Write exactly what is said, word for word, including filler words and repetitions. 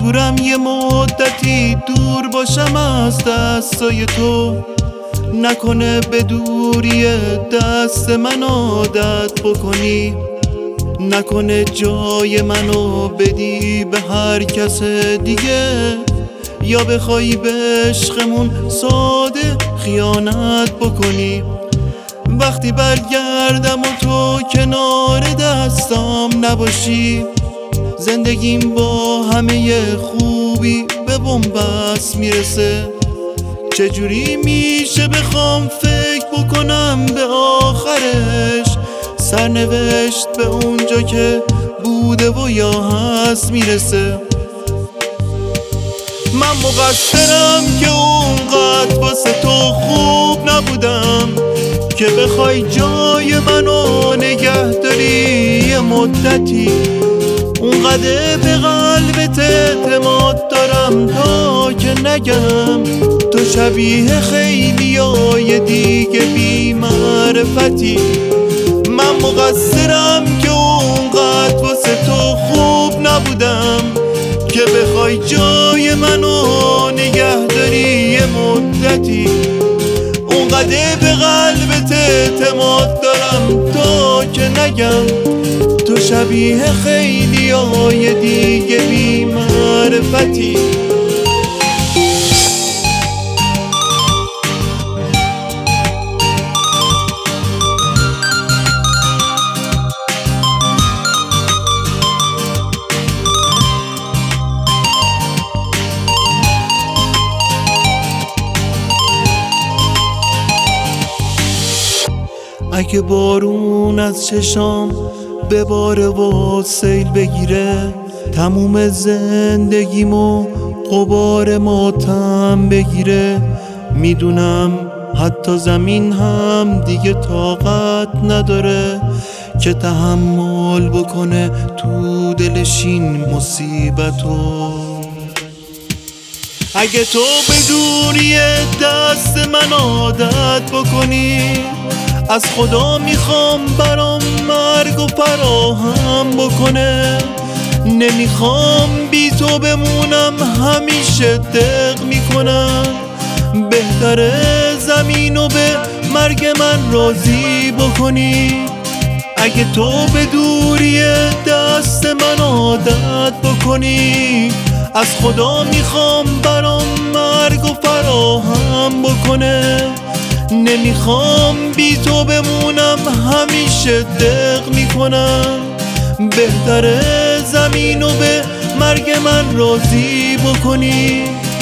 مجبورم یه مدتی دور باشم از دستای تو، نکنه به دوری دست من عادت بکنی، نکنه جای منو بدی به هر کس دیگه، یا بخوای به عشقمون ساده خیانت بکنی. وقتی برگردم و تو کنار دستام نباشی، زندگیم با همه خوبی به بنبست میرسه. چجوری میشه بخوام فکر بکنم به آخرش، سرنوشت به اونجا که بوده و یا هست میرسه. من مقصرم که اونقدر واسه تو خوب نبودم که بخوای جای منو نگه داری یه مدتی. اونقدر به قلبت اعتماد دارم تا که نگم تو شبیه خیلی های دیگه بی معرفتی. من مقصرم که اونقدر واسه تو خوب نبودم که بخوای جای منو نگه داری یه مدتی. اونقدر به قلبت اعتماد دارم تا که نگم تو شبیه خیلی های دیگه بی معرفتی. اگه بارون از چشام بباره و سیل بگیره، تموم زندگیمو غبار ماتم بگیره، میدونم حتی زمین هم دیگه طاقت نداره که تحمل بکنه تو دلش این مصیبتو. اگه تو به دوری دست من عادت بکنی، از خدا میخوام برام مرگ و فراهم بکنه. نمیخوام بی تو بمونم، همیشه دق میکنم. بهتره زمینو به مرگ من راضی بکنی. اگه تو به دوری دست من عادت بکنی، از خدا میخوام برام مرگ و فراهم بکنه. نمیخوام بی تو بمونم، همیشه دق میکنم. بهتره زمینو به مرگ من راضی بکنی.